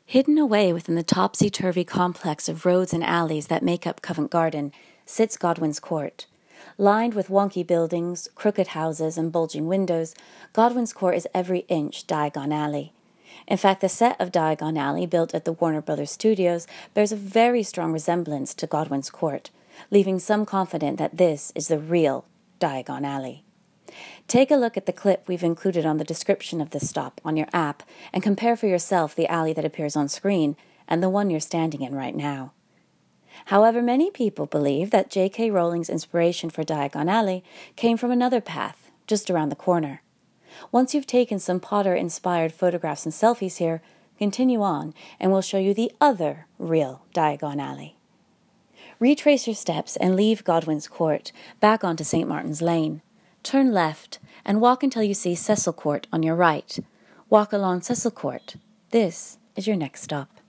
Hidden away within the topsy-turvy complex of roads and alleys that make up Covent Garden sits Godwin's Court. Lined with wonky buildings, crooked houses, and bulging windows, Godwin's Court is every inch Diagon Alley. In fact, the set of Diagon Alley, built at the Warner Brothers Studios, bears a very strong resemblance to Godwin's Court, leaving some confident that this is the real Diagon Alley. Take a look at the clip we've included on the description of this stop on your app and compare for yourself the alley that appears on screen and the one you're standing in right now. However, many people believe that J.K. Rowling's inspiration for Diagon Alley came from another path, just around the corner. Once you've taken some Potter-inspired photographs and selfies here, continue on and we'll show you the other real Diagon Alley. Retrace your steps and leave Godwin's Court back onto St. Martin's Lane. Turn left and walk until you see Cecil Court on your right. Walk along Cecil Court. This is your next stop.